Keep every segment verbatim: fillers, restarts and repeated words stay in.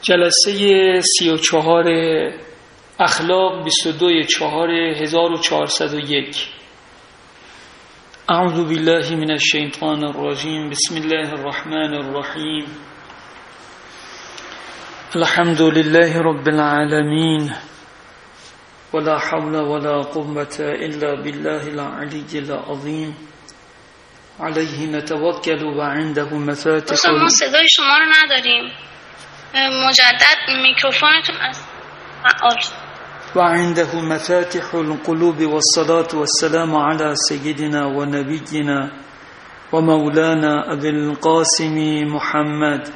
جلسه سی و چهار اخلاق بیست و دو چهار هزار و چهارصد و یک. اعوذ بالله من الشیطان الرجیم. بسم الله الرحمن الرحیم. الحمد لله رب العالمین ولا حول ولا قوة الا بالله العلی العظیم. علیه نتوکل و عنده مفاتیح. ما صدای شما رو نداریم. مجدد میکروفونتون از فعال. و عنده مفاتیح القلوب والصلاة والسلام على سیدنا و نبینا و مولانا ابی القاسم محمد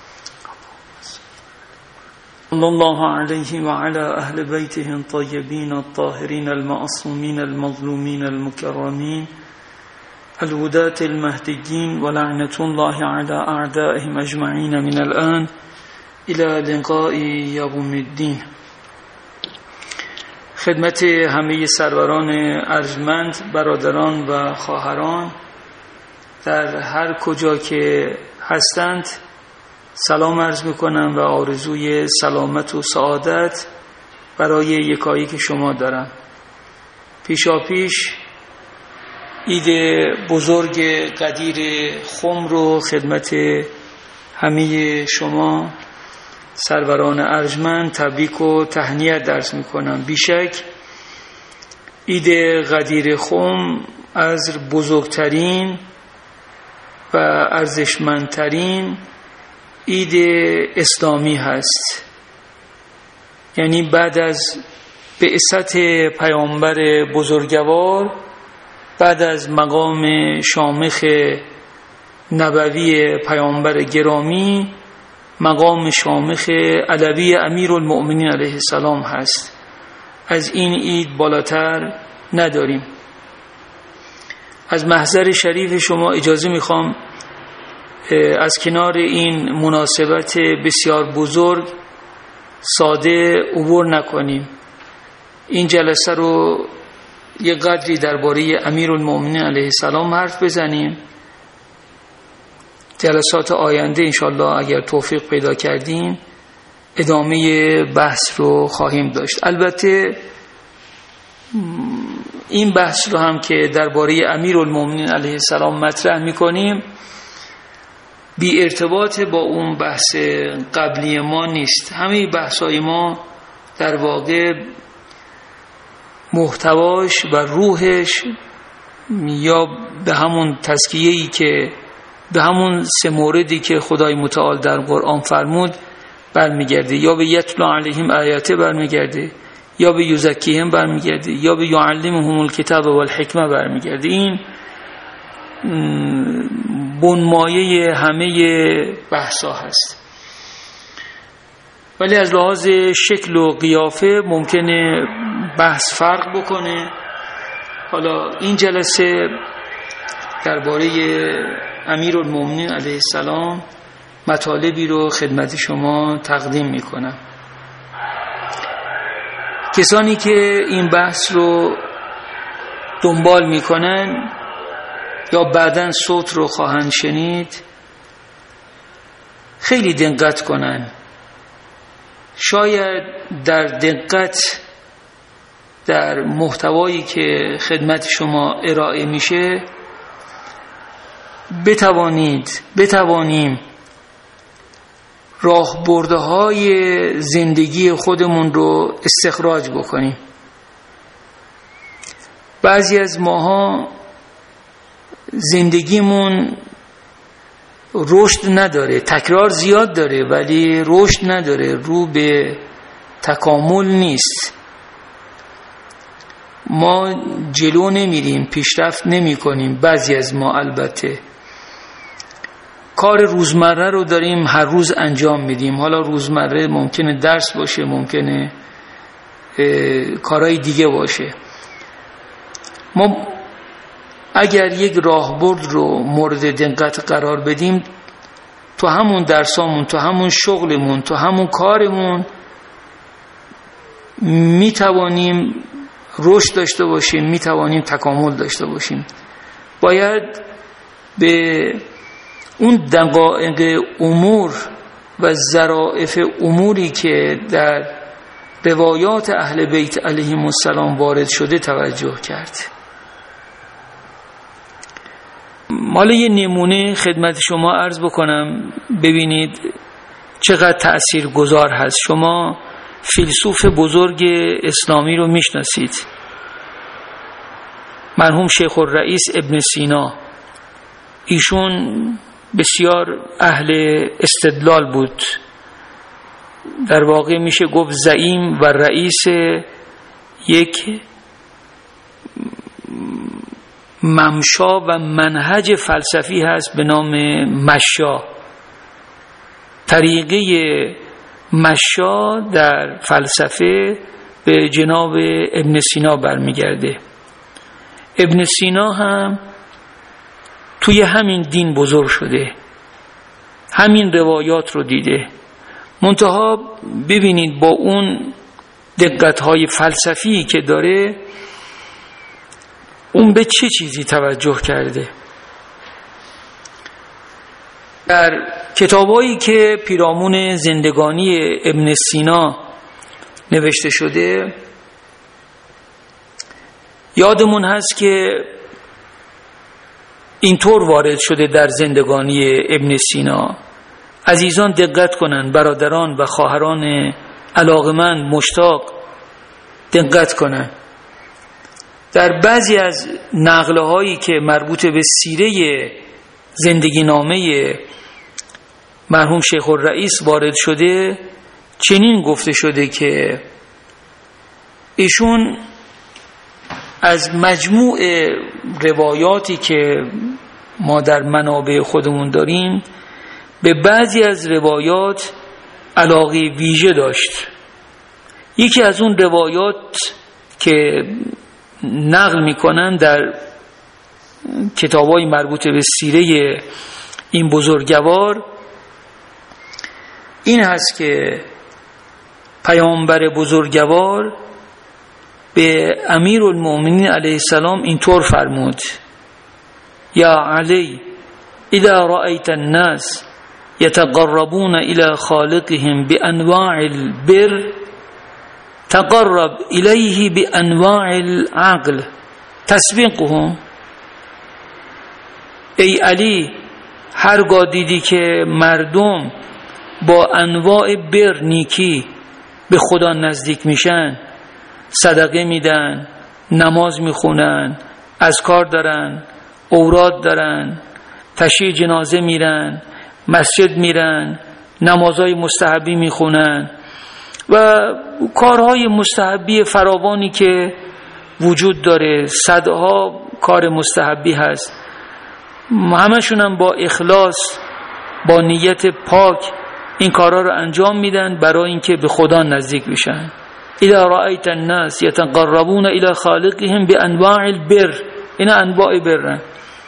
صلی الله علیه و علی اهل بیته الطیبین الطاهرین المعصومین المظلومین المکرمین الهداة المهدیین و لعنة الله علی اعدائهم اجمعین من الان الى لقاء یوم الدین. خدمت همه سروران ارجمند، برادران و خواهران در هر کجا که هستند سلام عرض میکنم و آرزوی سلامت و سعادت برای یکایی که شما دارم. پیشا پیش عید بزرگ قدیر خم رو خدمت همه شما سروران ارجمند تبریک و تهنیت درس میکنم. بیشک عید قدیر خم از بزرگترین و ارزشمندترین عید اسلامی هست. یعنی بعد از بعثت پیامبر بزرگوار، بعد از مقام شامخ نبوی پیامبر گرامی، مقام شامخ علوی امیرالمؤمنین علیه السلام هست. از این عید بالاتر نداریم. از محضر شریف شما اجازه میخوام از کنار این مناسبت بسیار بزرگ ساده عبور نکنیم. این جلسه رو یه قدری درباره امیرالمؤمنین علیه السلام حرف بزنیم. جلسات آینده انشالله اگر توفیق پیدا کردیم ادامه بحث رو خواهیم داشت. البته این بحث رو هم که درباره امیرالمؤمنین علیه السلام مطرح میکنیم بی ارتباط با اون بحث قبلی ما نیست. همه بحثای ما در واقع محتواش و روحش یا به همون تزکیه‌ای که به همون سه موردی که خدای متعال در قرآن فرمود برمیگرده، یا به یتلو علیهم آیاته برمیگرده، یا به یزکیهم برمیگرده، یا به یعلمهم الکتاب والحکمه برمیگرده. این بنمایه همه بحثا هست. ولی از لحاظ شکل و قیافه ممکنه بحث فرق بکنه. حالا این جلسه درباره امیرالمؤمنین علیه السلام مطالبی رو خدمت شما تقدیم میکنم. کسانی که این بحث رو دنبال میکنن یا بعداً صوت رو خواهند شنید خیلی دقت کنن. شاید در دقت در محتوایی که خدمت شما ارائه میشه بتوانید بتوانیم راهبردهای زندگی خودمون رو استخراج بکنیم. بعضی از ماها زندگیمون رشد نداره، تکرار زیاد داره ولی رشد نداره، رو به تکامل نیست. ما جلو نمیریم، پیشرفت نمی کنیم. بعضی از ما البته کار روزمره رو داریم هر روز انجام میدیم. حالا روزمره ممکنه درس باشه، ممکنه کارهای دیگه باشه. ما اگر یک راهبرد رو مورد دقت قرار بدیم تو همون درسامون، تو همون شغلمون، تو همون کارمون میتوانیم رشد داشته باشیم، میتوانیم تکامل داشته باشیم. باید به اون دقایق امور و ظرافت اموری که در روایات اهل بیت علیهم السلام وارد شده توجه کرد. حالا یه نمونه خدمت شما عرض بکنم ببینید چقدر تأثیر گذار هست. شما فیلسوف بزرگ اسلامی رو میشناسید، مرحوم شیخ الرئیس ابن سینا. ایشون بسیار اهل استدلال بود، در واقع میشه گفت زعیم و رئیس یک ممشا و منهج فلسفی هست به نام مشا. طریقه مشا در فلسفه به جناب ابن سینا برمیگرده. ابن سینا هم توی همین دین بزرگ شده، همین روایات رو دیده. منتها ببینید با اون دقت‌های فلسفی که داره اون به چه چیزی توجه کرده. در کتابایی که پیرامون زندگانی ابن سینا نوشته شده یادمون هست که اینطور وارد شده در زندگانی ابن سینا. عزیزان دقت کنن، برادران و خواهران علاقمند مشتاق دقت کنن. در بعضی از نقله هایی که مربوط به سیره زندگی نامه مرحوم شیخ الرئیس وارد شده چنین گفته شده که ایشون از مجموع روایاتی که ما در منابع خودمون داریم به بعضی از روایات علاقه ویژه داشت. یکی از اون روایات که نقل میکنن در کتابای مربوط به سیره این بزرگوار این هست که پیامبر بزرگوار به امیرالمؤمنین علیه السلام اینطور فرمود: یا علی اذا رأیت الناس یتقربون الى خالقهم بانواع البر تقرب الیه بانواع العقل تسبقهم. ای علی، هرگاه دیدی که مردم با انواع بر نیکی به خدا نزدیک میشن، صدقه میدن، نماز میخونن، اذکار دارن، اوراد دارن، تشییع جنازه میرن، مسجد میرن، نمازهای مستحبی میخونن و کارهای مستحبی فراوانی که وجود داره، صدها کار مستحبی هست، همشون هم با اخلاص با نیت پاک این کارها رو انجام میدن برای اینکه به خدا نزدیک بشن. اذا رأیت الناس یتقربون الی خالقهم بانواع البر، اینا انواع برن.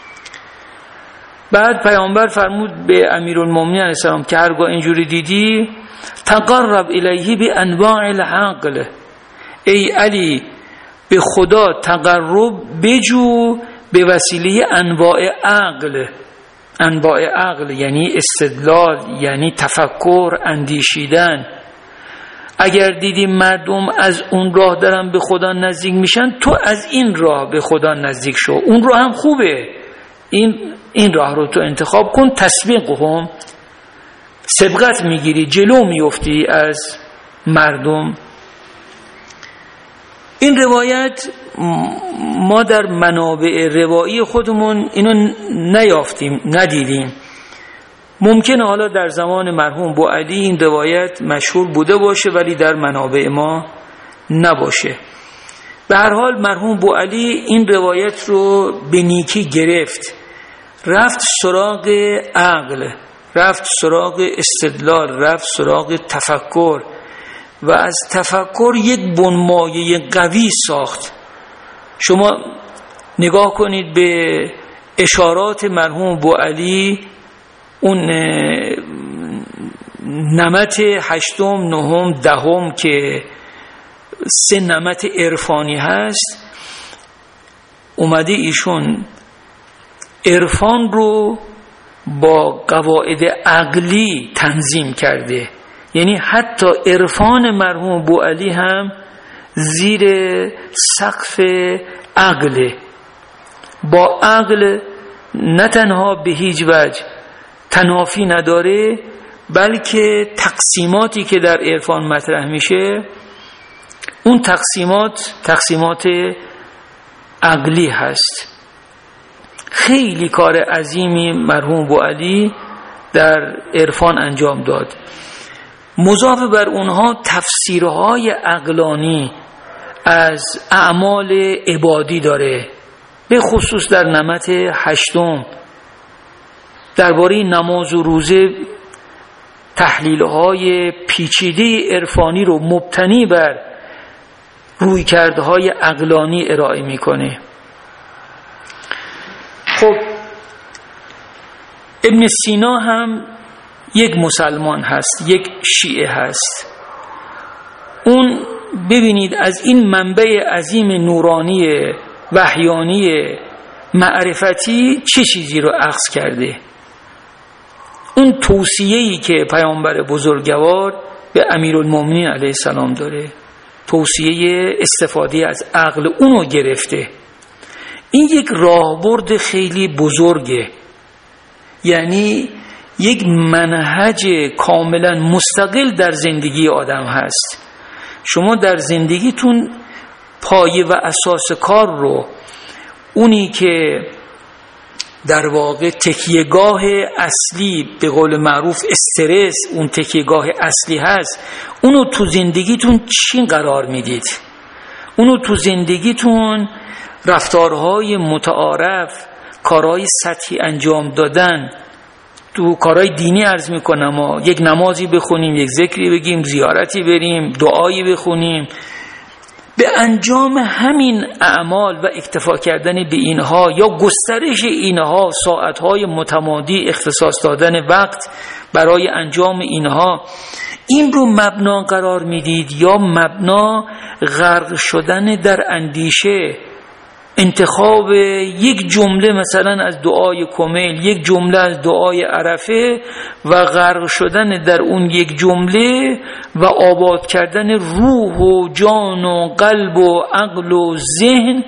بعد پیامبر فرمود به امیرالمومنین علیه السلام که هرگاه اینجوری دیدی تقرب الیه بانواع العقل، ای علی به خدا تقرب بجو به وسیله انواع عقل. انواع عقل یعنی استدلال، یعنی تفکر، اندیشیدن. اگر دیدی مردم از اون راه دارن به خدا نزدیک میشن، تو از این راه به خدا نزدیک شو. اون راه هم خوبه، این این راه رو تو انتخاب کن. تسبیقهم، سبقت میگیری، جلو میفتی از مردم. این روایت ما در منابع روایی خودمون اینو نیافتیم، ندیدیم. ممکنه حالا در زمان مرحوم بوعلی این روایت مشهور بوده باشه ولی در منابع ما نباشه. به هر حال مرحوم بوعلی این روایت رو به نیکی گرفت، رفت سراغ عقل، رفت سراغ استدلال، رفت سراغ تفکر و از تفکر یک بنمایه قوی ساخت. شما نگاه کنید به اشارات مرحوم بوعلی، اون نمت هشتم، نهم، دهم که سه نمت عرفانی هست، اومده ایشون عرفان رو با قواعد عقلی تنظیم کرده. یعنی حتی عرفان مرحوم بوعلی هم زیر سقف عقله. با عقل نه تنها به هیچ وجه تنافی نداره، بلکه تقسیماتی که در عرفان مطرح میشه اون تقسیمات تقسیمات عقلی هست. خیلی کار عظیمی مرحوم بوعلی در عرفان انجام داد. مضاف بر اونها تفسیرهای عقلانی از اعمال عبادی داره، به خصوص در نمط هشتم درباره نماز و روزه تحلیل‌های پیچیده عرفانی رو مبتنی بر رویکردهای عقلانی ارائه میکنه. خب ابن سینا هم یک مسلمان هست، یک شیعه هست. اون ببینید از این منبع عظیم نورانی وحیانی معرفتی چه چیزی رو اخذ کرده. اون توصیه‌ای که پیامبر بزرگوار به امیرالمومنین علیه السلام داره، توصیه استفاده از عقل، اونو گرفته. این یک راهبرد خیلی بزرگه، یعنی یک منهج کاملا مستقل در زندگی آدم هست. شما در زندگیتون پایه و اساس کار رو، اونی که در واقع تکیهگاه اصلی به قول معروف استرس، اون تکیهگاه اصلی هست، اونو تو زندگیتون چی قرار میدید؟ اونو تو زندگیتون رفتارهای متعارف، کارهای سطحی انجام دادن، تو کارهای دینی عرض میکنم، ما یک نمازی بخونیم، یک ذکری بگیم، زیارتی بریم، دعایی بخونیم، به انجام همین اعمال و اکتفا کردن به اینها یا گسترش اینها، ساعتهای متمادی اختصاص دادن وقت برای انجام اینها، این رو مبنا قرار میدید یا مبنا غرق شدن در اندیشه، انتخاب یک جمله مثلا از دعای کمیل، یک جمله از دعای عرفه و غرق شدن در اون یک جمله و آباد کردن روح و جان و قلب و عقل و ذهن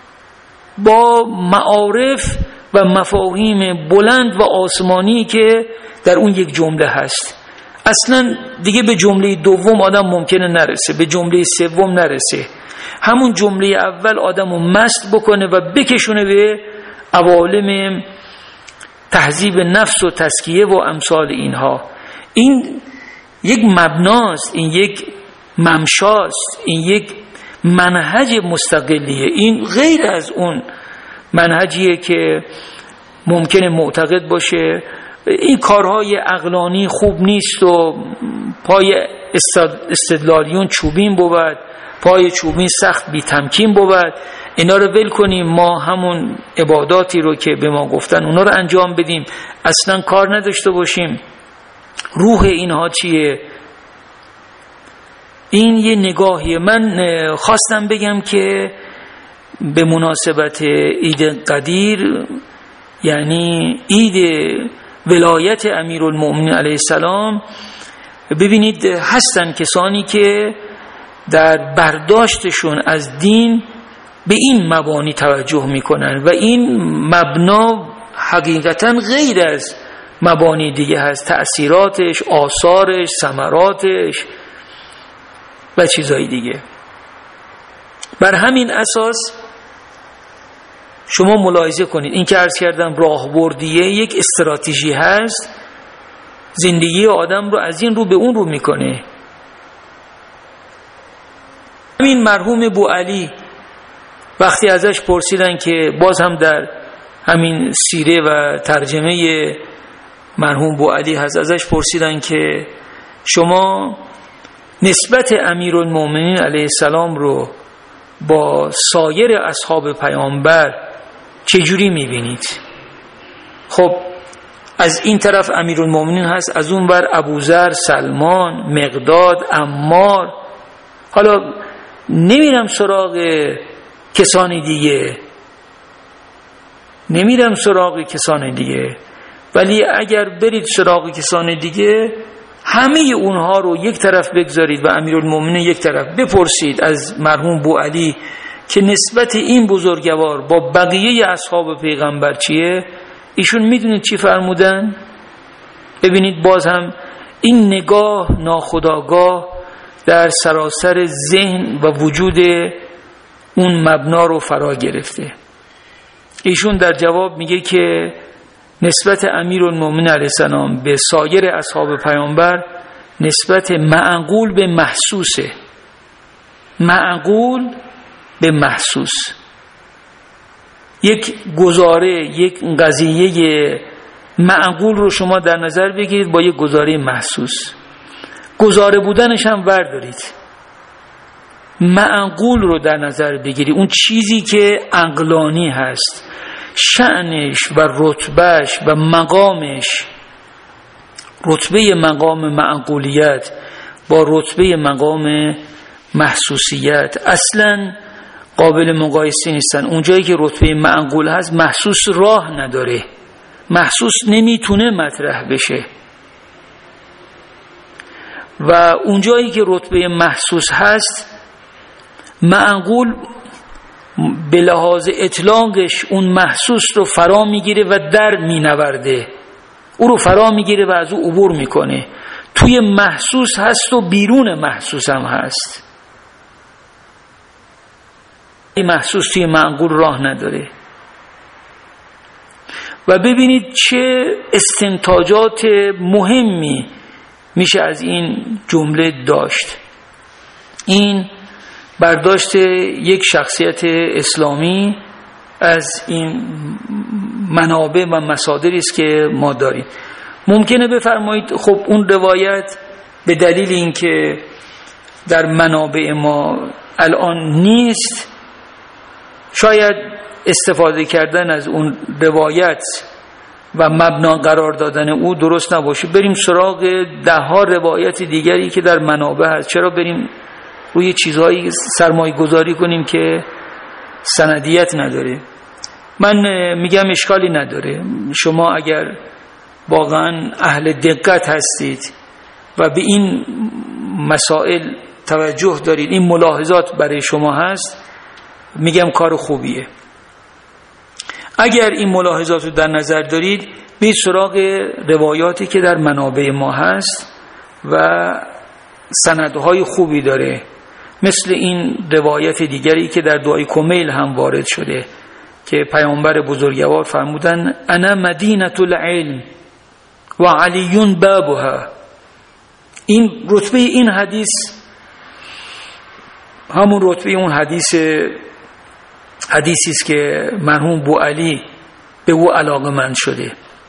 با معارف و مفاهیم بلند و آسمانی که در اون یک جمله هست. اصلا دیگه به جمله دوم آدم ممکنه نرسه، به جمله سوم نرسه، همون جمله اول آدمو مست بکنه و بکشونه به عوالم تهذیب نفس و تزکیه و امثال اینها. این یک مبناست، این یک ممشاست، این یک منهج مستقلیه. این غیر از اون منهجیه که ممکنه معتقد باشه این کارهای عقلانی خوب نیست و پای استدلالیون چوبین بود، پای چوبین سخت بی تمکین بود، اینا رو ول کنیم، ما همون عباداتی رو که به ما گفتن اونا رو انجام بدیم، اصلا کار نداشته باشیم. روح اینها چیه؟ این یه نگاهیه. من خواستم بگم که به مناسبت عید قدیر، یعنی عید ولایت امیرالمومنین علیه السلام، ببینید هستن کسانی که در برداشتشون از دین به این مبانی توجه میکنن و این مبنا حقیقتا غیر از مبانی دیگه هست، تأثیراتش، آثارش، ثمراتش و چیزهای دیگه. بر همین اساس شما ملاحظه کنید، این که عرض کردم راهبردیه یک استراتژی هست، زندگی آدم رو از این رو به اون رو میکنه. همین مرحوم بوعلی وقتی ازش پرسیدن که باز هم در همین سیره و ترجمه مرحوم بوعلی هست، ازش پرسیدن که شما نسبت امیرالمومنین علیه السلام رو با سایر اصحاب پیامبر چجوری میبینید؟ خب از این طرف امیرالمومنین هست، از اون بر ابوذر، سلمان، مقداد، عمار. حالا نمیرم سراغ کسان دیگه، نمیرم سراغ کسان دیگه ولی اگر برید سراغ کسان دیگه، همه اونها رو یک طرف بگذارید و امیرالمومنین یک طرف، بپرسید از مرحوم بوعلی که نسبت این بزرگوار با بقیه اصحاب پیغمبر چیه، ایشون میدونید چی فرمودن؟ ببینید باز هم این نگاه ناخودآگاه در سراسر ذهن و وجود اون مبنا رو فرا گرفته. ایشون در جواب میگه که نسبت امیرالمومنین علیه السلام به سایر اصحاب پیامبر نسبت معقول به محسوسه. معقول به محسوس. یک گزاره، یک قضیه معقول رو شما در نظر بگیرید با یک گزاره محسوس. گزاره بودنش هم بردارید، معقول رو در نظر بگیرید، اون چیزی که عقلانی هست، شأنش و رتبهش و مقامش، رتبه مقام معقولیت با رتبه مقام محسوسیت اصلا قابل مقایسه نیستن. اونجایی که رتبه معقول هست محسوس راه نداره، محسوس نمیتونه مطرح بشه، و اونجایی که رتبه محسوس هست معقول به لحاظ اطلاقش اون محسوس رو فرا میگیره و در مینورده، او رو فرا میگیره و از او عبور میکنه. توی محسوس هست و بیرون محسوس هم هست. این محسوس توی معقول راه نداره. و ببینید چه استنتاجات مهمی میشه از این جمله داشت. این برداشت یک شخصیت اسلامی از این منابع و مصادری است که ما داریم. ممکنه بفرمایید خب اون روایت به دلیل اینکه در منابع ما الان نیست، شاید استفاده کردن از اون روایت و مبنا قرار دادن او درست نباشه. بریم سراغ ده ها روایت دیگری که در منابع هست. چرا بریم روی چیزهایی سرمایه گذاری کنیم که سندیت نداره؟ من میگم اشکالی نداره. شما اگر واقعا اهل دقت هستید و به این مسائل توجه دارید، این ملاحظات برای شما هست، میگم کار خوبیه. اگر این ملاحظات رو در نظر دارید، برید سراغ روایاتی که در منابع ما هست و سندهای خوبی داره، مثل این روایت دیگری که در دعای کمیل هم وارد شده که پیامبر بزرگوار فرمودن انا مدینة العلم و علی بابها. این رتبه این حدیث همون رتبه اون حدیث حدیثی است که مرحوم بوعلی به او علاقه‌مند شده.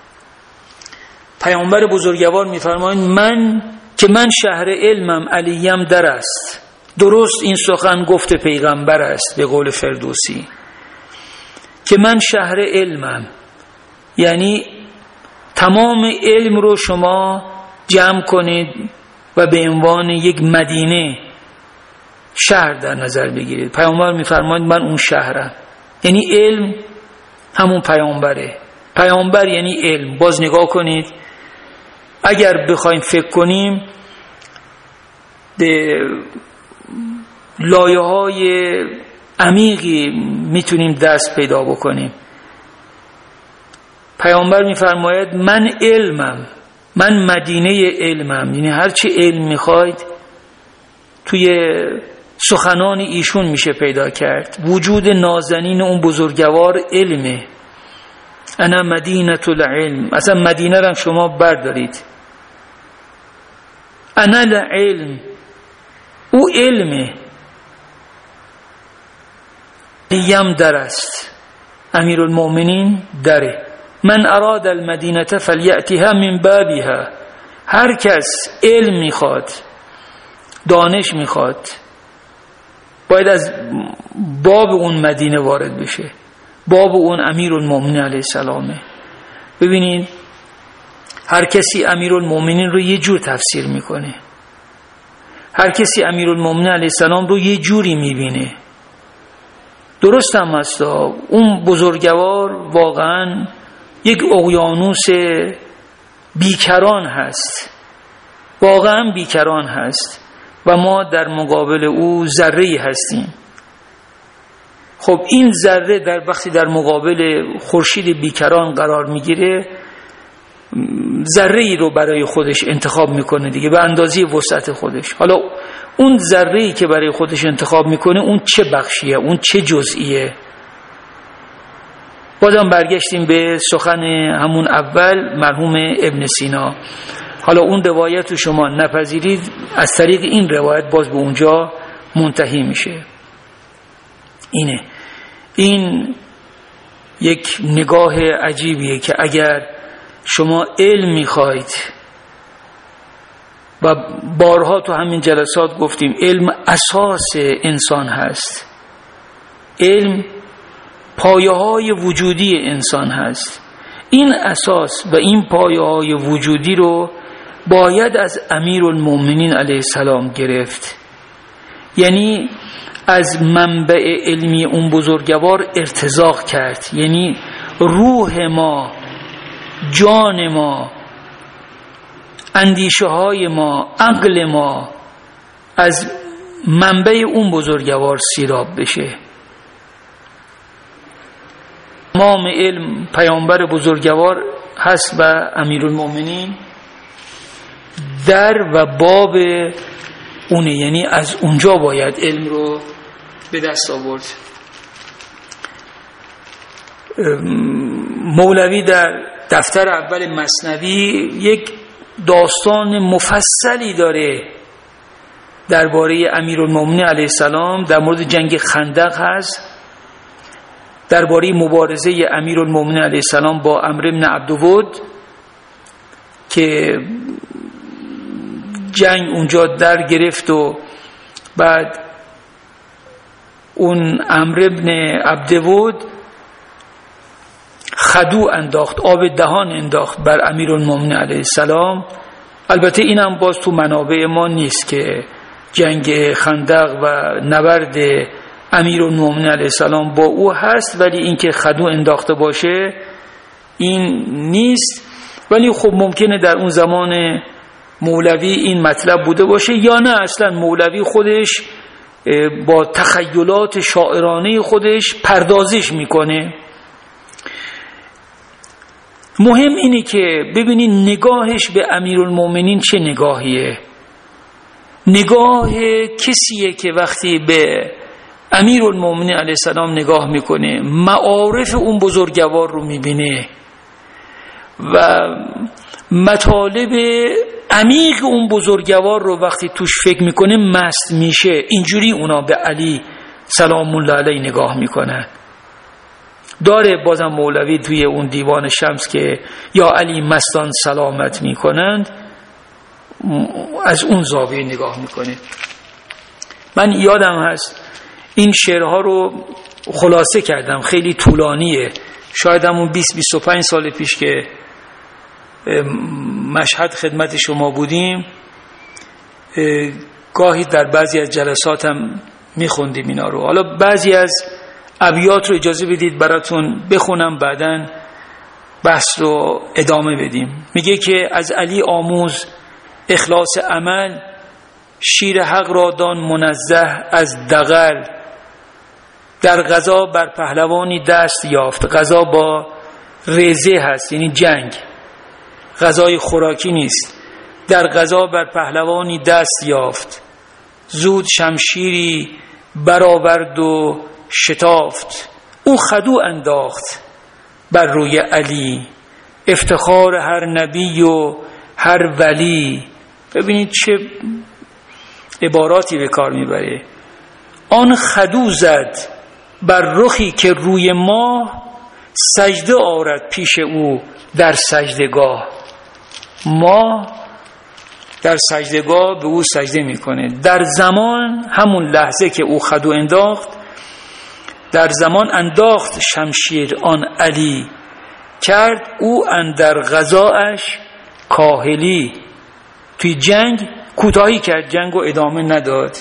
پیامبر بزرگوار می‌فرمایند من که من شهر علمم، علیم در است. درست این سخن گفت پیغمبر است به قول فردوسی که من شهر علمم، یعنی تمام علم رو شما جمع کنید و به عنوان یک مدینه شهر در نظر بگیرید. پیامبر می‌فرمایند من اون شهرم، یعنی علم همون پیامبره. پیامبر یعنی علم. باز نگاه کنید، اگر بخوایم فکر کنیم به لایه‌های عمیقی میتونیم دست پیدا بکنیم. پیامبر می‌فرماید من علمم، من مدینه علمم، یعنی هر چی علم می‌خواید توی سخنان ایشون میشه پیدا کرد. وجود نازنین اون بزرگوار علمه. انا مدینة العلم. اصلا مدینه را شما بردارید، انا العلم، او علمه. یم در است، امیرالمومنین دره. من اراد المدینه فلیأتها من بابها. هر کس علم میخواد، دانش میخواد، باید از باب اون مدینه وارد بشه. باب اون امیرالمومنین علیه السلامه. ببینید هر کسی امیرالمومنین رو یه جور تفسیر میکنه، هر کسی امیرالمومنین علیه السلام رو یه جوری میبینه. درست هم هست، اون بزرگوار واقعا یک اقیانوس بیکران هست، واقعا بیکران هست و ما در مقابل او ذره‌ای هستیم. خب این ذره در وقتی در مقابل خورشید بیکران قرار میگیره، ذره‌ای رو برای خودش انتخاب میکنه دیگه به اندازه وسعت خودش. حالا اون ذره‌ای که برای خودش انتخاب میکنه اون چه بخشیه، اون چه جزئیه؟ بازم برگشتیم به سخن همون اول مرحوم ابن سینا. حالا اون روایت رو شما نپذیرید، از طریق این روایت باز به اونجا منتهی میشه. اینه این یک نگاه عجیبیه که اگر شما علم میخواید، و بارها تو همین جلسات گفتیم علم اساس انسان هست، علم پایه های وجودی انسان هست، این اساس و این پایه های وجودی رو باید از امیرالمومنین علیه السلام گرفت. یعنی از منبع علمی اون بزرگوار ارتزاق کرد، یعنی روح ما، جان ما، اندیشه های ما، عقل ما از منبع اون بزرگوار سیراب بشه. امام علم پیامبر بزرگوار هست و امیرالمومنین در و باب اونه، یعنی از اونجا باید علم رو به دست آورد. مولوی در دفتر اول مثنوی یک داستان مفصلی داره درباره امیرالمومنین علیه السلام، در مورد جنگ خندق هست، درباره مبارزه امیرالمومنین علیه السلام با عمرو بن عبدود که جنگ اونجا در گرفت و بعد اون عمرو بن عبدود خدو انداخت، آب دهان انداخت بر امیرالمومنین علیه السلام. البته اینم باز تو منابع ما نیست که جنگ خندق و نبرد امیرالمومنین علیه السلام با او هست، ولی اینکه خدو انداخته باشه این نیست. ولی خب ممکنه در اون زمان مولوی این مطلب بوده باشه، یا نه اصلا مولوی خودش با تخیلات شاعرانه خودش پردازش میکنه. مهم اینه که ببینید نگاهش به امیرالمومنین چه نگاهیه. نگاه کسیه که وقتی به امیرالمومنین علیه السلام نگاه میکنه معارف اون بزرگوار رو میبینه و مطالب عمیق اون بزرگوار رو وقتی توش فکر میکنه مست میشه. اینجوری اونا به علی سلام الله علیه نگاه میکنن. داره بازم مولوی توی اون دیوان شمس که یا علی مستان سلامت میکنند، از اون زاویه نگاه میکنه. من یادم هست این شعرها رو خلاصه کردم، خیلی طولانیه، شاید همون بیست بیست و پنج سال پیش که مشهد خدمت شما بودیم گاهی در بعضی از جلساتم میخوندیم اینا رو. حالا بعضی از ابیات رو اجازه بدید براتون بخونم، بعدن بحث رو ادامه بدیم. میگه که از علی آموز اخلاص عمل، شیر حق را دان منزه از دغل. در غزا بر پهلوانی دست یافت. غزا با ریزه هست، یعنی جنگ، غذای خوراکی نیست. در غزا بر پهلوانی دست یافت. زود شمشیری برآورد و شتافت. او خدو انداخت بر روی علی. افتخار هر نبی و هر ولی. ببینید چه عباراتی به کار میبره. آن خدو زد بر رخی که روی ماه، سجده آرد پیش او در سجدگاه. ماه در سجدگاه به او سجده میکنه. در زمان همون لحظه که او خدو انداخت، در زمان انداخت شمشیر آن علی. کرد او اندر غزاش کاهلی. توی جنگ کوتاهی کرد، جنگو ادامه نداد.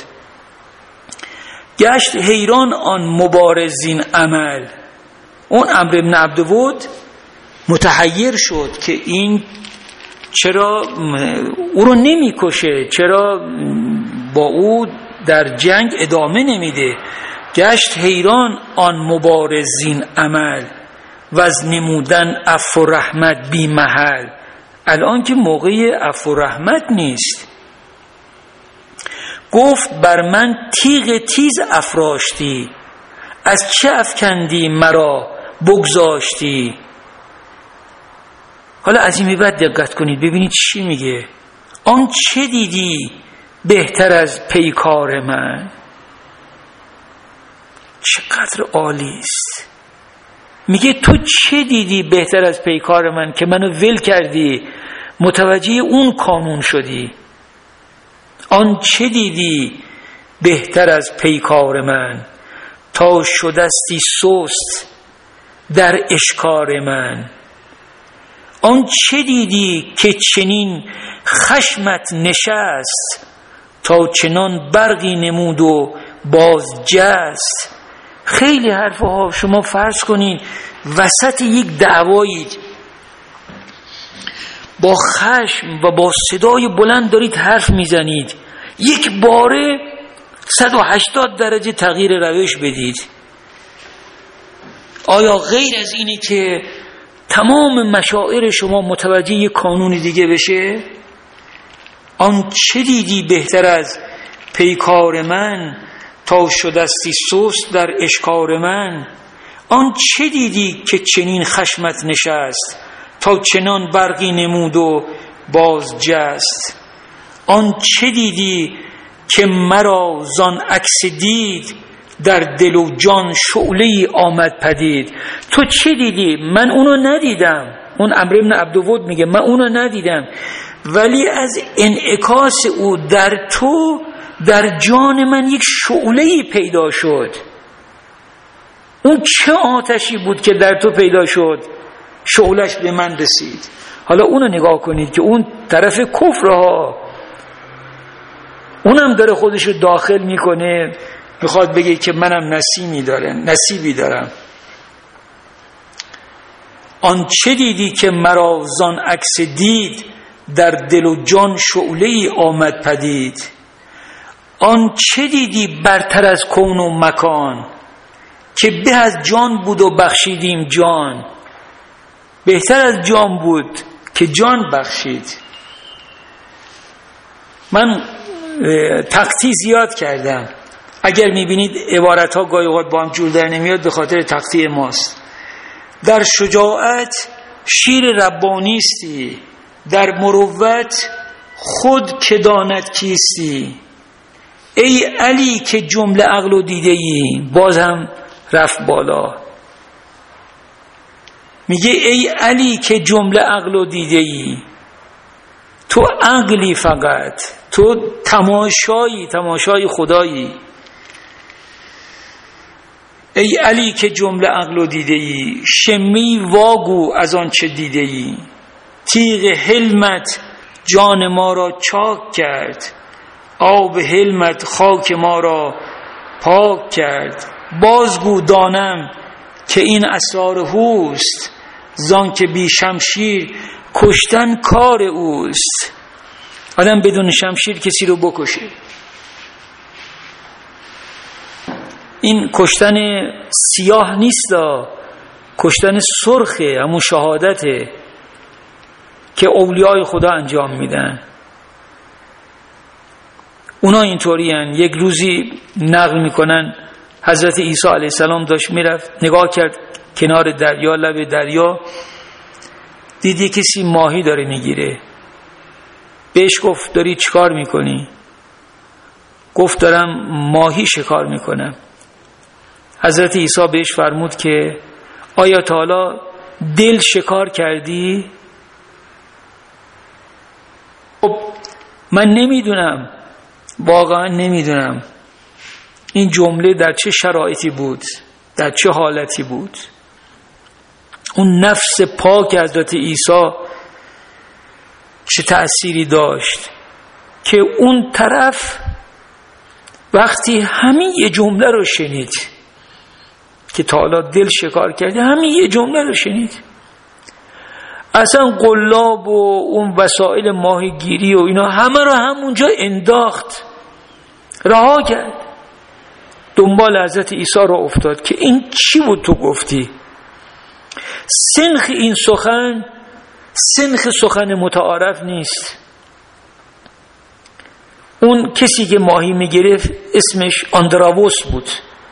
گشت حیران آن مبارزین عمل. اون عمرو بن عبدود متحیر شد که این چرا او رو نمیکشه؟ چرا با او در جنگ ادامه نمیده؟ گشت حیران آن مبارزین عمل و از نمودن عفو و رحمت بی محل. الان که موقع عفو و رحمت نیست. گفت بر من تیغ تیز افراشتی، از چه افکندی مرا بگذاشتی. حالا از این بعد دقت کنید ببینید چی میگه. آن چه دیدی بهتر از پیکار من. چقدر عالی است. میگه تو چه دیدی بهتر از پیکار من که منو ول کردی، متوجه اون قانون شدی. آن چه دیدی بهتر از پیکار من، تا شدستی سست در اشکار من. آن چه دیدی که چنین خشمت نشست، تا چنان برقی نمود و باز جست. خیلی حرفها شما فرض کنین وسط یک دعوایی با خشم و با صدای بلند دارید حرف میزنید، یک باره صد و هشتاد درجه تغییر روش بدید. آیا غیر از اینه که تمام مشاعر شما متوجه یک قانون دیگه بشه؟ آن چه دیدی بهتر از پیکار من، تا شدستی سست در اشکار من. آن چه دیدی که چنین خشمت نشست، تا چنان برقی نمود و باز جست. آن چه دیدی که مرا زان عکس دید، در دل و جان شعله‌ای آمد پدید. تو چه دیدی؟ من اونو ندیدم. اون عمرو بن عبدود میگه من اونو ندیدم، ولی از انعکاس او در تو، در جان من یک شعله‌ای پیدا شد. اون چه آتشی بود که در تو پیدا شد، شعله‌اش به من رسید. حالا اونو نگاه کنید که اون طرف کفرها، اونم داره خودشو داخل میکنه، میخواد بگه که منم نصیبی دارم نصیبی دارم. آن چه دیدی که مرا زان عکس دید، در دل و جان شعله‌ای آمد پدید. آن چه دیدی برتر از کون و مکان، که به از جان بود و بخشیدیم جان. بهتر از جان بود که جان بخشید. من تقطیع زیاد کردم، اگر میبینید عبارت ها گاهی اوقات با هم جور در نمیاد به خاطر تقطیع ماست. در شجاعت شیر ربانیستی، در مروت خود که داند کیستی. ای علی که جمله عقل و دیده ای، باز هم رفت بالا. میگه ای علی که جمله عقل و دیده ای، تو عقلی فقط، تو تماشایی، تماشای خدایی. ای علی که جمله عقل و دیده ای، شمی واگو از آن چه دیده ای. تیغ حلمت جان ما را چاک کرد، آب حلمت خاک ما را پاک کرد. بازگو دانم که این اسرار هوست، زان که بی شمشیر کشتن کار اوست. آدم بدون شمشیر کسی رو بکشه. این کشتن سیاه نیست، کشتن سرخه، همون شهادته که اولیای خدا انجام میدن. اونا اینطوری هن. یک روزی نقل میکنن حضرت عیسی علیه السلام داشت میرفت، نگاه کرد کنار دریا، لب دریا، دیدی کسی ماهی داره میگیره. بهش گفت داری چیکار میکنی؟ گفت دارم ماهی شکار میکنم. حضرت عیسی بهش فرمود که آیا تا حالا دل شکار کردی؟ خب من نمیدونم، واقعا نمیدونم این جمله در چه شرایطی بود، در چه حالتی بود. اون نفس پاک حضرت عیسی چه تأثیری داشت که اون طرف وقتی همین یه جمله رو شنید که تا حالا دل شکار کرده، همین یه جمله رو شنید، اصلا قلاب و اون وسایل ماهیگیری و اینا همه رو همونجا انداخت، رها کرد، دنبال حضرت عیسی را افتاد که این چی بود تو گفتی؟ سنخ این سخن سنخ سخن متعارف نیست. اون کسی که ماهی میگرفت اسمش آندراوس بود.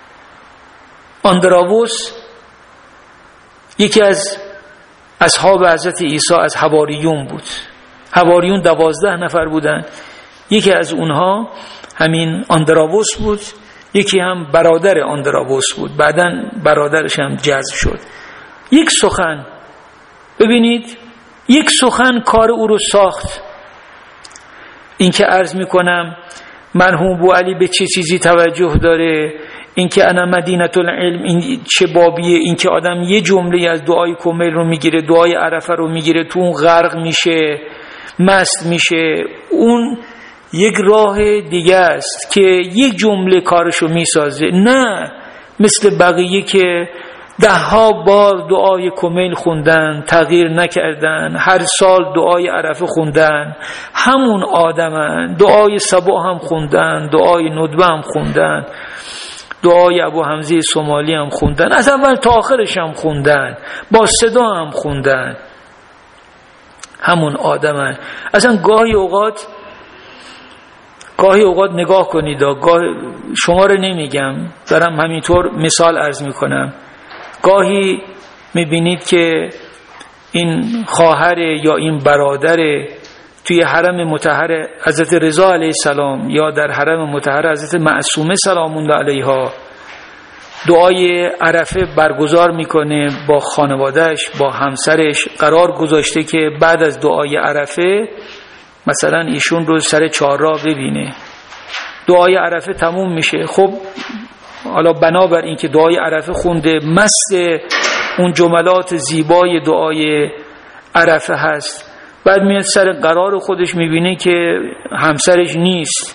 آندراوس یکی از اصحاب حضرت عیسی از حواریون بود. حواریون دوازده نفر بودن، یکی از اونها همین آندراوس بود، یکی هم برادر آندراوس بود، بعداً برادرش هم جذب شد. یک سخن، ببینید یک سخن کار او رو ساخت. این که عرض میکنم مرحوم بو علی به چه چیزی توجه داره، این که انا مدینه العلم این چه بابیه، این که آدم یه جمله از دعای کمیل رو میگیره، دعای عرفه رو میگیره، تو اون غرق میشه، مست میشه، اون یک راه دیگه است که یک جمله کارشو میسازه. نه مثل بقیه که ده ها بار دعای کمیل خوندن تغییر نکردن، هر سال دعای عرفه خوندن، همون آدمن، دعای صبح هم خوندن، دعای ندبه هم خوندن، دعای ابو حمزه سومالی هم خوندن، از اول تا آخرش هم خوندن، با صدا هم خوندن، همون آدمن. اصلا گاهی اوقات گاهی اوقات نگاه کنید، گاه شما رو نمیگم، دارم همینطور مثال عرض میکنم، گاهی میبینید که این خواهر یا این برادر توی حرم مطهر حضرت رضا علیه السلام یا در حرم مطهر حضرت معصومه سلام الله علیها دعای عرفه برگزار میکنه، با خانوادهش با همسرش قرار گذاشته که بعد از دعای عرفه مثلا ایشون رو سر چهارراه ببینه. دعای عرفه تموم میشه، خب حالا بنابر این که دعای عرفه خونده، مست اون جملات زیبای دعای عرفه هست، بعد میاد سر قرار خودش میبینه که همسرش نیست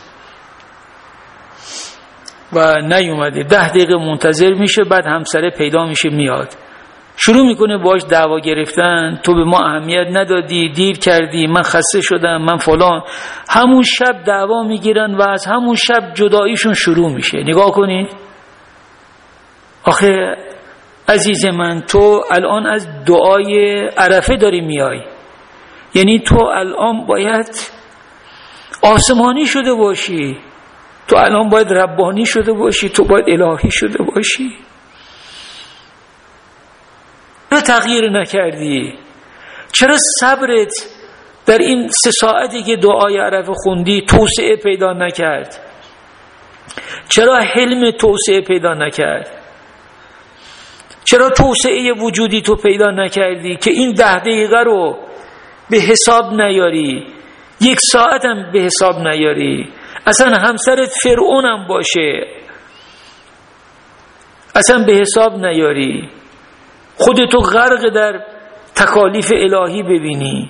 و نیومده، ده دقیقه منتظر میشه، بعد همسره پیدا میشه میاد، شروع میکنه باش دعوا گرفتن، تو به ما اهمیت ندادی، دیر کردی، من خسته شدم، من فلان. همون شب دعوا میگیرن و از همون شب جداییشون شروع میشه. نگاه کنید، آخه عزیز من تو الان از دعای عرفه داری میای، یعنی تو الان باید آسمانی شده باشی، تو الان باید ربانی شده باشی، تو باید الهی شده باشی. چرا تغییر نکردی؟ چرا صبرت در این سه ساعتی که دعای عرفه خوندی توسعه پیدا نکرد؟ چرا حلم توسعه پیدا نکرد؟ چرا توسعه وجودی تو پیدا نکردی که این ده دقیقه رو به حساب نیاری، یک ساعت هم به حساب نیاری، اصلا همسرت فرعون هم باشه اصلا به حساب نیاری، خودتو غرق در تکالیف الهی ببینی.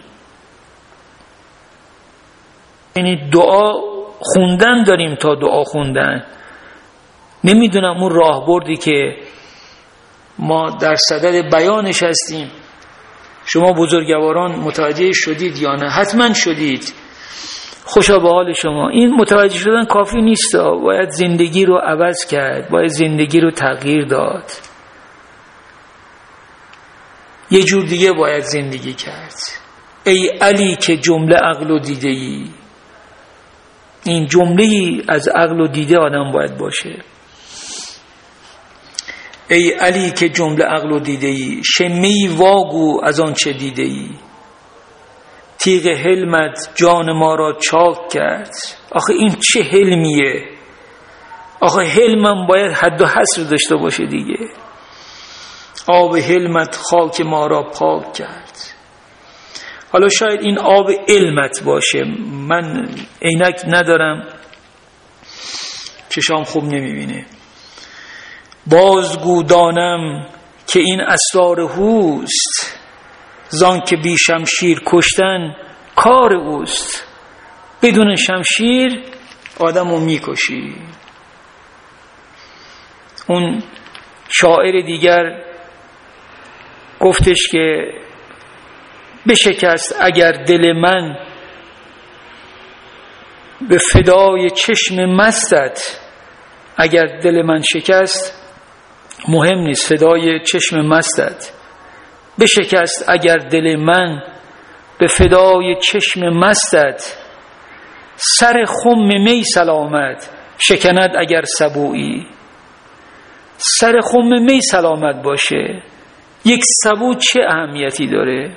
یعنی دعا خوندن داریم تا دعا خوندن. نمیدونم اون راهبردی که ما در صدد بیانش هستیم شما بزرگواران متوجه شدید یا نه؟ حتما شدید، خوشا به حال شما. این متوجه شدن کافی نیست، باید زندگی رو عوض کرد، باید زندگی رو تغییر داد، یه جور دیگه باید زندگی کرد. ای علی که جمله عقل و دیده ای، این جمله از عقل و دیده آدم باید باشه. ای علی که جمله عقل و دیده ای، شمی واگو از آن چه دیده ای، تیغ حلمت جان ما را چاک کرد. آخه این چه حلمیه؟ آخه حلمم باید حد و حصر داشته باشه دیگه. آب حلمت خاک ما را پاک کرد. حالا شاید این آب علمت باشه، من عینک ندارم، چشام خوب نمیبینه. بازگو دانم که این اسرار هوست، زان که بی شمشیر کشتن کار اوست. بدون شمشیر آدمو میکشی. اون شاعر دیگر گفتش که بشکست اگر دل من به فدای چشم مستت. اگر دل من شکست مهم نیست، فدای چشم مستت. بشکست اگر دل من به فدای چشم مستت. سر خم می سلامت شکند اگر سبویی. سر خم می سلامت باشه، یک سبو چه اهمیتی داره؟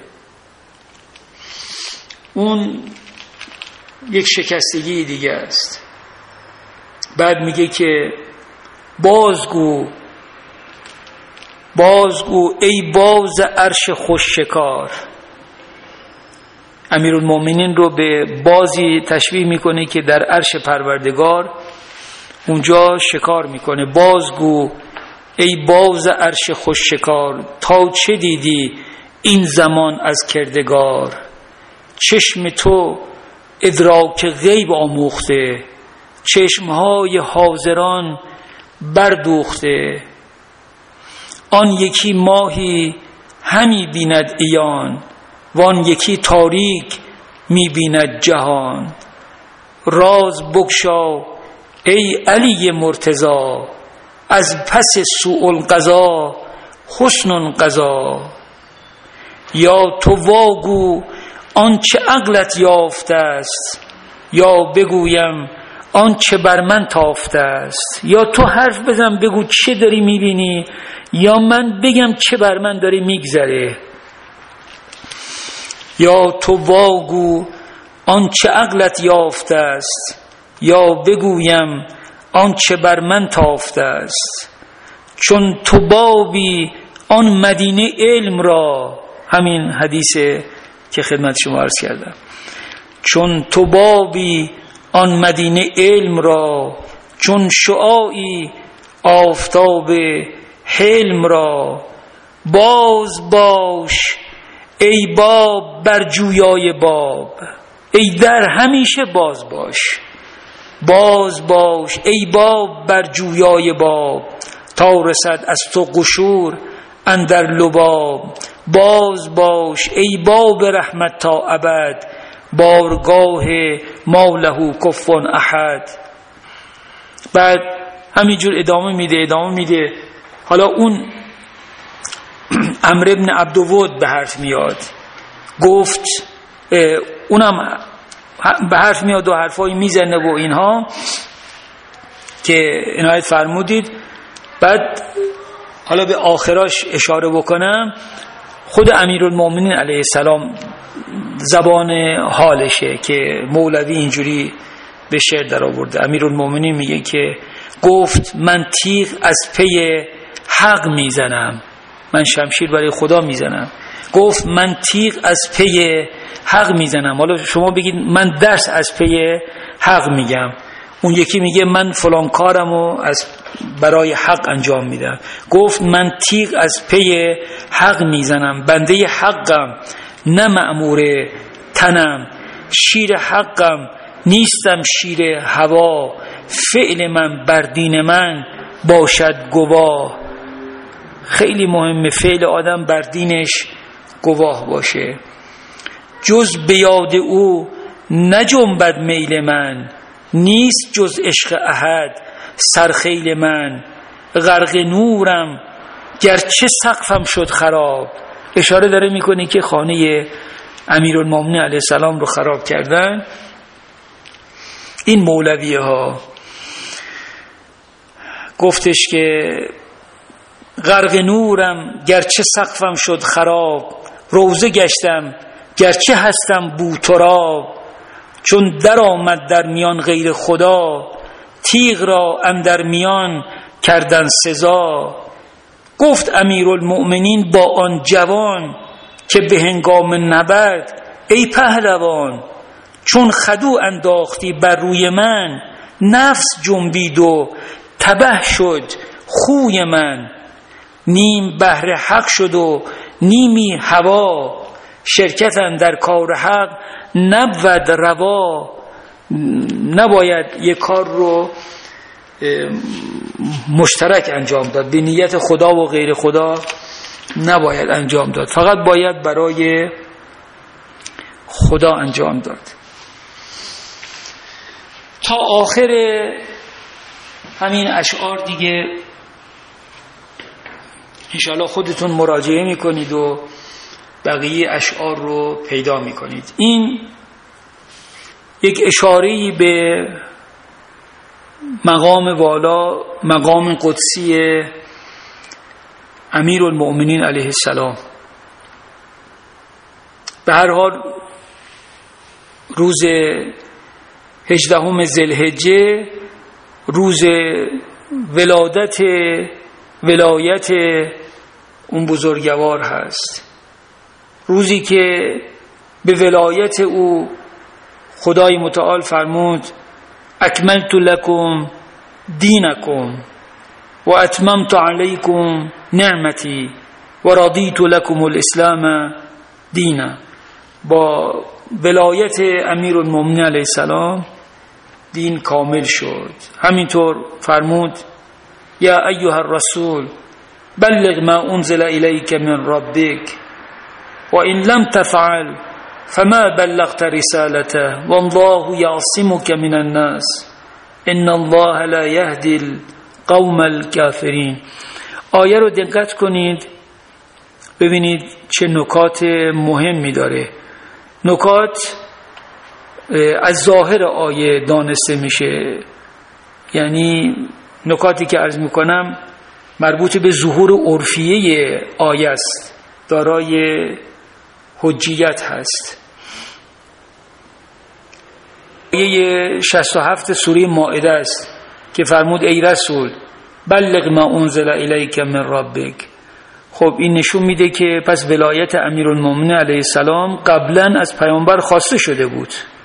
اون یک شکستگی دیگه است. بعد میگه که بازگو بازگو ای باز عرش خوش شکار. امیرالمومنین رو به بازی تشبیه میکنه که در عرش پروردگار اونجا شکار میکنه. بازگو ای باز عرش خوش شکار، تا چه دیدی این زمان از کردگار. چشم تو ادراک غیب آموخته، چشمهای حاضران بردوخته. آن یکی ماهی همی بیند عیان، وان یکی تاریک می بیند جهان. راز بگشا ای علی مرتضی، از پس سوء القضا حسن القضا. یا تو واگو آنچه عقلت یافته است، یا بگویم آنچه بر من تافته است. یا تو حرف بزن بگو چه داری میبینی، یا من بگم چه بر من داره میگذره. یا تو واگو آنچه عقلت یافته است، یا بگویم آنچه بر من تافته است. چون تو بابی آن مدینه علم را، همین حدیث که خدمت شما عرض کردم، چون تو بابی آن مدینه علم را، چون شعاعی آفتاب حلم را. باز باش ای باب بر جویای باب، ای در همیشه باز باش. باز باش ای باب بر جویای باب، تا رسد از تو قشور اندر لباب. باز باش ای باب رحمت تا ابد، بارگاه ما له کفوا احد. بعد همینجور ادامه میده ادامه میده. حالا اون عمرو بن عبدود به حرف میاد، گفت اونم به حرف میاد و حرفایی میزنه و اینها که عنایت فرمودید. بعد حالا به آخراش اشاره بکنم. خود امیرالمومنین علیه السلام زبان حالشه که مولوی اینجوری به شعر در آورده. امیرالمومنین میگه که گفت من تیغ از پی حق میزنم، من شمشیر برای خدا میزنم. گفت من تیغ از پی حق میزنم. حالا شما بگید من درس از پی حق میگم. اون یکی میگه من فلان کارمو از برای حق انجام میدم. گفت من تیغ از پی حق میزنم، بنده حقم نه مأمور تنم. شیر حقم نیستم شیر هوا، فعل من بر دین من باشد گواه. خیلی مهمه فعل آدم بر دینش گواه باشه. جز به یاد او نجنبد میل من، نیست جز عشق احد سرخیل من. غرق نورم گرچه سقفم شد خراب. اشاره داره میکنه که خانه امیرالمومنین علیه السلام رو خراب کردن این مولویه ها. گفتش که غرق نورم گرچه سقفم شد خراب، روزه گشتم گرچه هستم بوتراب. چون در آمد در میان غیر خدا، تیغ را اندر میان کردن سزا. گفت امیرالمؤمنین با آن جوان، که به هنگام نبرد ای پهلوان. چون خدو انداختی بر روی من، نفس جنبید و تبه شد خوی من. نیم بهر حق شد و نیمی هوا، شرکتن در کار حق نبود روا. نباید یک کار رو مشترک انجام داد، به نیت خدا و غیر خدا نباید انجام داد، فقط باید برای خدا انجام داد. تا آخر همین اشعار دیگه انشاءالله خودتون مراجعه میکنید و بقیه اشعار رو پیدا میکنید. این یک اشاره‌ای به مقام والا، مقام قدسی امیرالمؤمنین علیه السلام. به هر حال روز هجدهم ذوالحجه روز ولادت ولایت اون بزرگوار هست، روزی که به ولایت او خدای متعال فرمود اکملت لکم دینکم و اتممت علیکم نعمتی و رضیت لکم الاسلام دینا. با ولایت امیرالمؤمنین علیه السلام دین کامل شد. همینطور فرمود یا ایها الرسول بلغ ما انزل الیک من ربک و ان لم تفعل فما بلغت رسالته والله یعصمک من الناس ان الله لا یهدی القوم الکافرین. آیه رو دقت کنید ببینید چه نکات مهمی داره. نکات از ظاهر آیه دانسته میشه، یعنی نکاتی که عرض میکنم مربوط به ظهور عرفیه آیه است، دارای حجیت هست. آیه شصت و هفت سوره مائده است که فرمود ای رسول بلغ ما انزل الیک من ربک. خب این نشون میده که پس ولایت امیرالمؤمنین علیه السلام قبلا از پیامبر خواسته شده بود.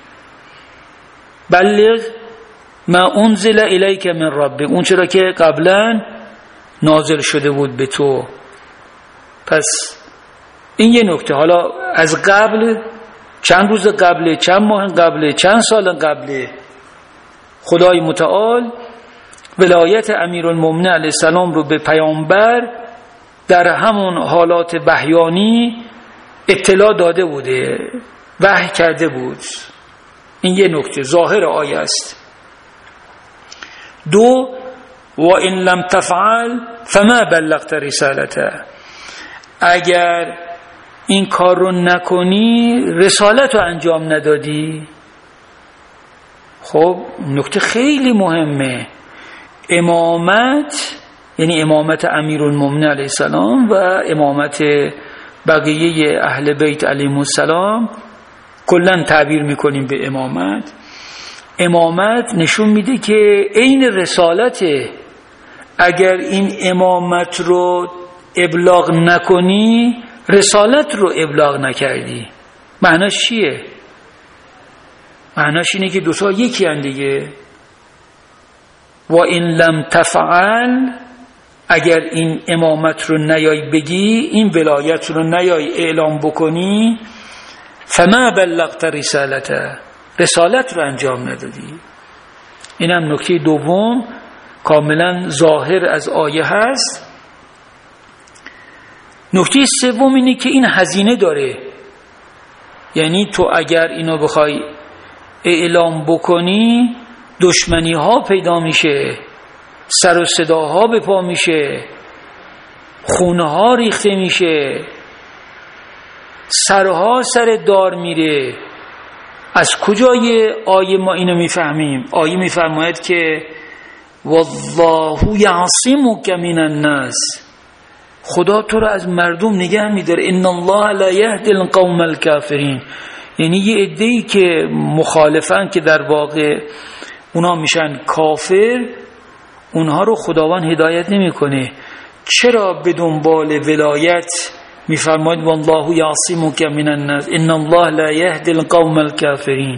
بلغ ما انزل الیک من ربک، اون چرا که قبلا نازل شده بود به تو. پس این یه نکته. حالا از قبل چند روز قبل، چند ماه قبل، چند سال قبل خدای متعال ولایت امیرالمؤمنین علیه السلام رو به پیامبر در همون حالات وحیانی اطلاع داده بوده، وحی کرده بود. این یه نکته ظاهر آیه است. دو و ان لم تفعل فما بلغت رسالته، اگر این کار رو نکنی رسالت رو انجام ندادی. خب نکته خیلی مهمه. امامت یعنی امامت امیرالمؤمنین علیه السلام و امامت بقیه اهل بیت علیهم السلام، کلا تعبیر میکنیم به امامت. امامت نشون میده که عین رسالته. اگر این امامت رو ابلاغ نکنی رسالت رو ابلاغ نکردی. معناش چیه؟ معناش اینه که دوتا یکی هن دیگه. و این لم تفعل، اگر این امامت رو نیای بگی، این ولایت رو نیای اعلام بکنی، فما بلغت رسالته، رسالت رو انجام ندادی. اینم نکته دوم کاملا ظاهر از آیه هست. نکته سوم اینه که این هزینه داره. یعنی تو اگر اینو بخوای اعلام بکنی دشمنی ها پیدا میشه، سر و صداها به پا میشه، خونه ها ریخته میشه، سرها سر دار میره. از کجای آیه ما اینو میفهمیم؟ آیه میفرماید که والله یعصمک من الناس، خدا تو رو از مردم نگه میداره. ان الله لا یهدی القوم الکافرین، یعنی یه عده‌ای که مخالفن که در واقع اونا میشن کافر، اونها رو خداوند هدایت نمیکنه. چرا به دنبال ولایت میفرماید والله یعصمک من الناس ان الله لا یهدی القوم الکافرین؟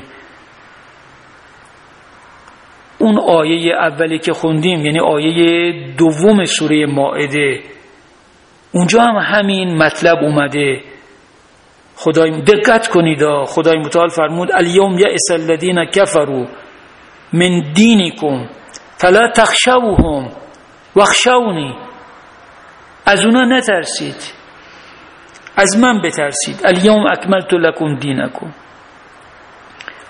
اون آیه اولی که خوندیم یعنی آیه دوم سوره مائده، اونجا هم همین مطلب اومده. خدای دقت کنید، خدای متعال فرمود الیوم یئس الذین کفروا من دینکم فلا تخشوهم واخشونی، از اونا نترسید، از من بترسید. الیوم اکملت لکم دینکم،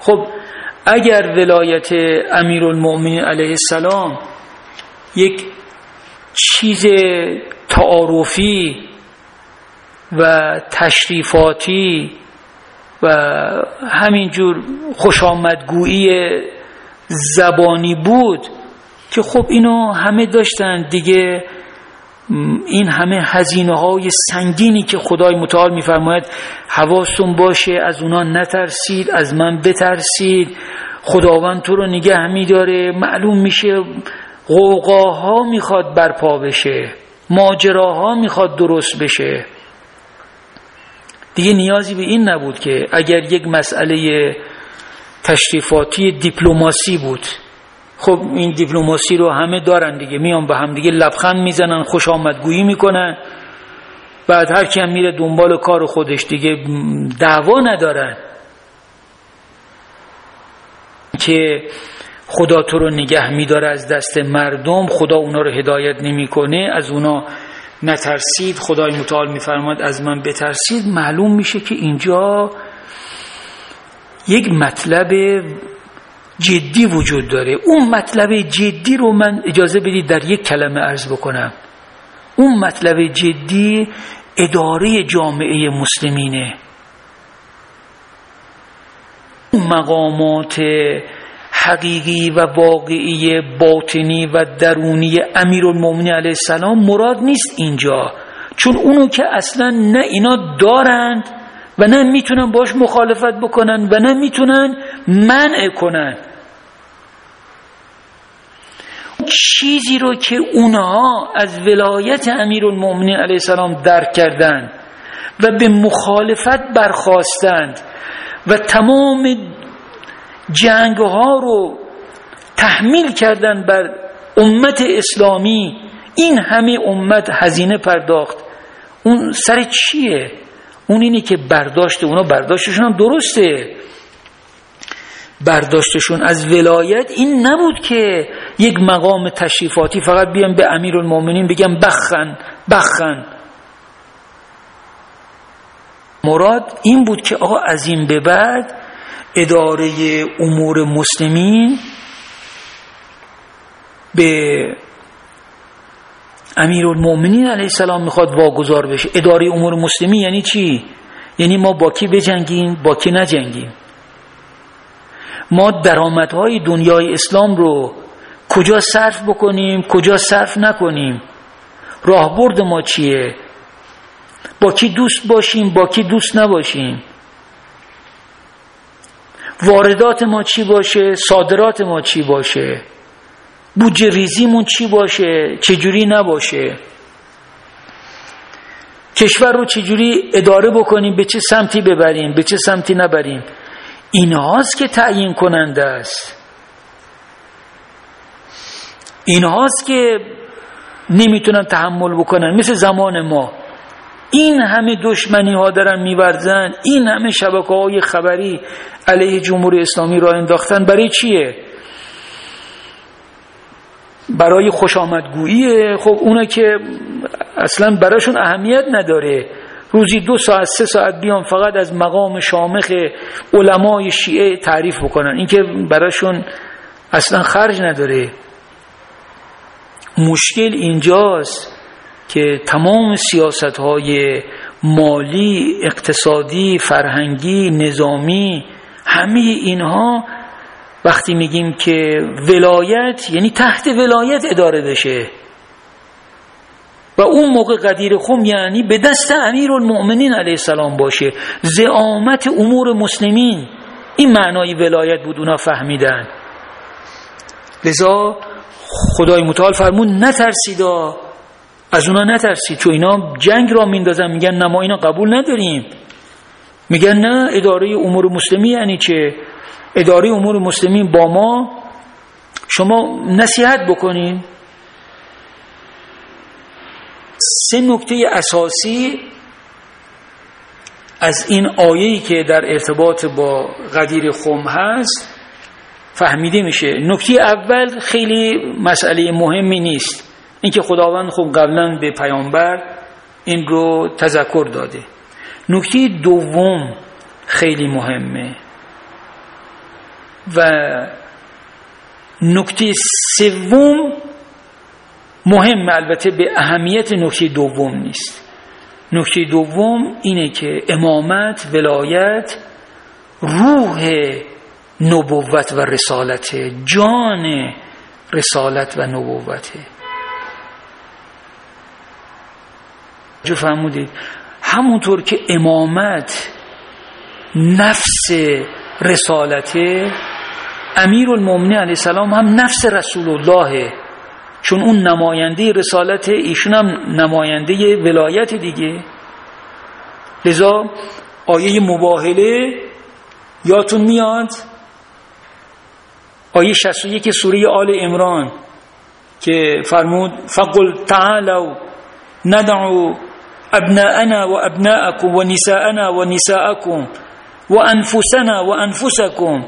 خب اگر ولایت امیرالمؤمنین علیه السلام یک چیز تعارفی و تشریفاتی و همینجور خوشامدگویی زبانی بود که خب اینو همه داشتن دیگه، این همه هزینه های سنگینی که خدای متعال میفرماید حواستون باشه از اونا نترسید، از من بترسید، خداوند تو رو نگه میداره، معلوم میشه غوغاها میخواد برپا بشه، ماجراها میخواد درست بشه. دیگه نیازی به این نبود که اگر یک مسئله تشریفاتی دیپلماسی بود، خب این دیپلماسی رو همه دارن دیگه، میان به هم دیگه لبخند میزنن، خوش آمدگویی میکنن، بعد هر کی هم میره دنبال کار خودش دیگه، دعوا ندارن که خدا تو رو نگه میداره از دست مردم، خدا اونا رو هدایت نمیکنه، از اونا نترسید، خدای متعال میفرماید از من بترسید. معلوم میشه که اینجا یک مطلب جدی وجود داره. اون مطلب جدی رو من اجازه بدید در یک کلمه عرض بکنم. اون مطلب جدی اداره جامعه مسلمینه. اون مقامات حقیقی و واقعی باطنی و درونی امیرالمؤمنین علیه السلام مراد نیست اینجا، چون اونو که اصلا نه اینا دارند و نه میتونن باش مخالفت بکنن و نه میتونن منع کنن. چیزی رو که اونها از ولایت امیرالمؤمنین علیه السلام درک کردند و به مخالفت برخاستند و تمام جنگ ها رو تحمیل کردن بر امت اسلامی، این همه امت هزینه پرداخت، اون سر چیه؟ اون اینه که برداشت اونا، برداشتشون هم درسته، برداشتشون از ولایت این نبود که یک مقام تشریفاتی فقط بیان به امیرالمؤمنین بگم بخن بخن. مراد این بود که آقا از این به بعد اداره امور مسلمین به امیرالمؤمنین علیه السلام میخواد واگذار بشه. اداره امور مسلمین یعنی چی؟ یعنی ما با کی بجنگیم، با کی نجنگیم، ما درآمدهای دنیای اسلام رو کجا صرف بکنیم، کجا صرف نکنیم، راهبرد ما چیه، با کی دوست باشیم، با کی دوست نباشیم، واردات ما چی باشه، صادرات ما چی باشه، بودجه ریزیمون چی باشه، چجوری نباشه، کشور رو چجوری اداره بکنیم، به چه سمتی ببریم، به چه سمتی نبریم. این هاست که تعیین کننده است، این هاست که نمیتونن تحمل بکنن. مثل زمان ما این همه دشمنی ها دارن میورزن، این همه شبکه های خبری علیه جمهوری اسلامی را انداختن. برای چیه؟ برای خوش آمدگوییه. خب اونا که اصلا براشون اهمیت نداره، روزی دو ساعت سه ساعت بیان فقط از مقام شامخ علمای شیعه تعریف بکنن، این که براشون اصلا خرج نداره. مشکل اینجاست که تمام سیاست‌های مالی، اقتصادی، فرهنگی، نظامی، همه اینها وقتی میگیم که ولایت یعنی تحت ولایت اداره بشه، و اون موقع قدیر خم یعنی به دست امیرالمؤمنین علیه السلام باشه، زعامت امور مسلمین. این معنای ولایت بود، اونا فهمیدن. لذا خدای متعال فرمود نترسیدا، از اونا نترسید، چون اینا جنگ را میندازن، میگن نه ما اینا قبول نداریم. میگن نه، اداره امور مسلمین یعنی چه؟ اداره امور مسلمین با ما شما نصیحت بکنین. سه نکته اساسی از این آیه‌ای که در ارتباط با قدیر خم هست فهمیده میشه. نکته اول خیلی مسئله مهمی نیست، اینکه خداوند خب قبلا به پیامبر این رو تذکر داده. نکته دوم خیلی مهمه. و نکته سوم مهم، البته به اهمیت نکته دوم نیست. نکته دوم اینه که امامت، ولایت، روح نبوت و رسالت، جان رسالت و نبوته. جو فهمودید؟ همونطور که امامت نفس رسالته، امیرالمومنین علیه السلام هم نفس رسول الله، چون اون نماینده رسالت، ایشون هم نماینده ولایت دیگه. لذا آیه مباهله یادتون میاد، آیه شصت و یک سوره آل عمران که فرمود فقل تعالوا ندعو ابناءنا و ابناءکم و نساءنا و نساءکم و انفسنا و انفسکم.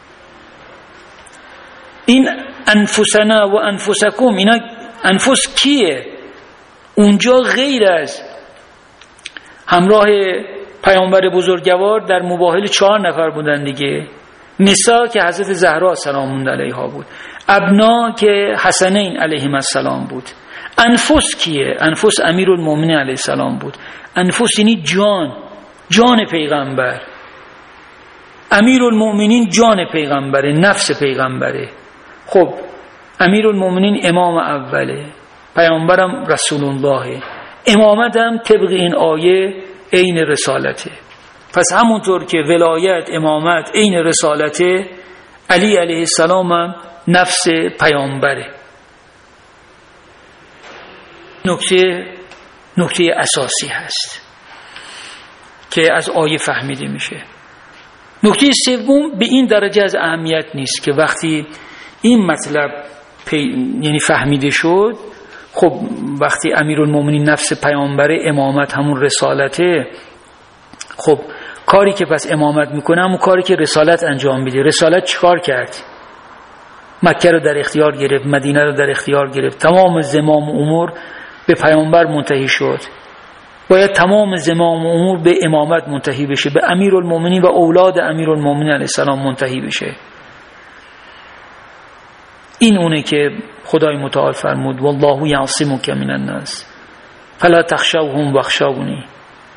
این انفسنا و انفسکم، اینا انفس کیه؟ اونجا غیر از همراه پیامبر بزرگوار در مباهله چهار نفر بودن دیگه. نساء که حضرت زهرا سلام علیها بود، ابنا که حسنین علیهم السلام بود. انفس کیه؟ انفس امیرالمومنین علیه السلام بود. انفس یعنی جان، جان پیغمبر. امیرالمومنین جان پیغمبره، نفس پیغمبره. خب امیرالمومنین امام اوله، پیامبرم رسول الله، امامت هم طبق این آیه عین رسالته. پس همونطور که ولایت، امامت عین رسالته، علی علیه السلام هم نفس پیامبره. نکته نکته اساسی هست که از آیه فهمیده میشه. نکته سوم به این درجه از اهمیت نیست که وقتی این مطلب پی... یعنی فهمیده شد، خب وقتی امیرالمومنین نفس پیامبره، امامت همون رسالته، خب کاری که پس امامت میکنه همون کاری که رسالت انجام میده. رسالت چیکار کرد؟ مکه رو در اختیار گرفت، مدینه رو در اختیار گرفت، تمام زمام امور به پیامبر منتهی شد. باید تمام زمام امور به امامت منتهی بشه، به امیرالمومنین و اولاد امیرالمومنین علیه السلام منتهی بشه. این اونه که خدای متعال فرمود والله یعصمک من الناس فلا تخشوهم واخشونی.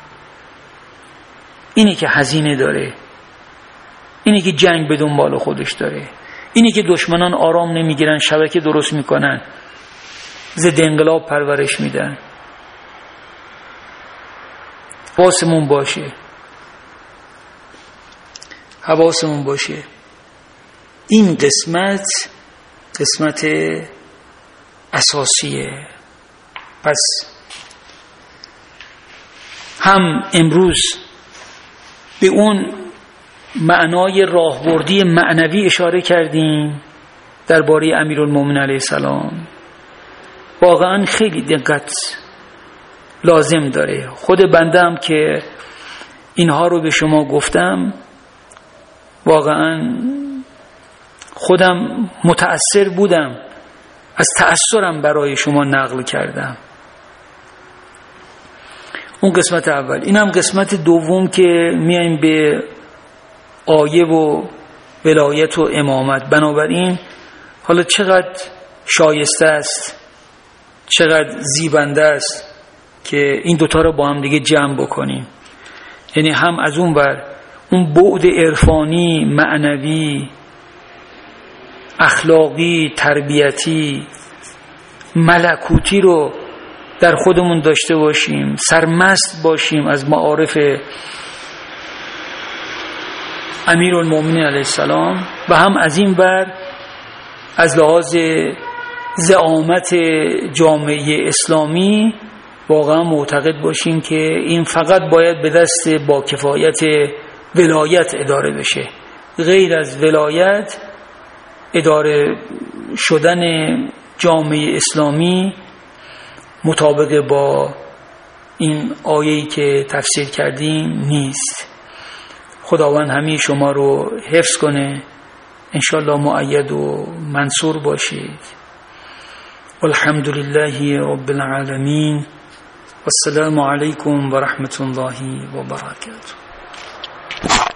اینی که هزینه داره، اینی که جنگ به دنبال خودش داره، اینی که دشمنان آرام نمیگیرن، شبکه درست میکنن، ضد انقلاب پرورش میدن. حواسمون باشه، حواسمون باشه. این قسمت قسمت اساسیه. پس هم امروز به اون معنای راهبردی معنوی اشاره کردیم درباره امیرالمومنین علیه السلام. واقعا خیلی دقت لازم داره. خود بنده هم که اینها رو به شما گفتم، واقعا خودم متأثر بودم، از تأثرم برای شما نقل کردم. اون قسمت اول. این هم قسمت دوم که میایم به آیه و ولایت و امامت. بنابراین حالا چقدر شایسته است، چقدر زیبنده است که این دوتا رو با هم دیگه جمع بکنیم. یعنی هم از اون بر اون بعد عرفانی، معنوی، اخلاقی، تربیتی، ملکوتی رو در خودمون داشته باشیم، سرمست باشیم از معارف امیرالمومنین علیه السلام، و هم از این بر از لحاظ زعامت جامعه اسلامی واقعا معتقد باشیم که این فقط باید به دست با کفایت ولایت اداره بشه. غیر از ولایت اداره شدن جامعه اسلامی مطابق با این آیه‌ای که تفسیر کردیم نیست. خداوند همه شما رو حفظ کنه، انشالله مؤید و منصور باشید. والحمد لله رب العالمین والسلام علیکم و رحمت الله و برکاته.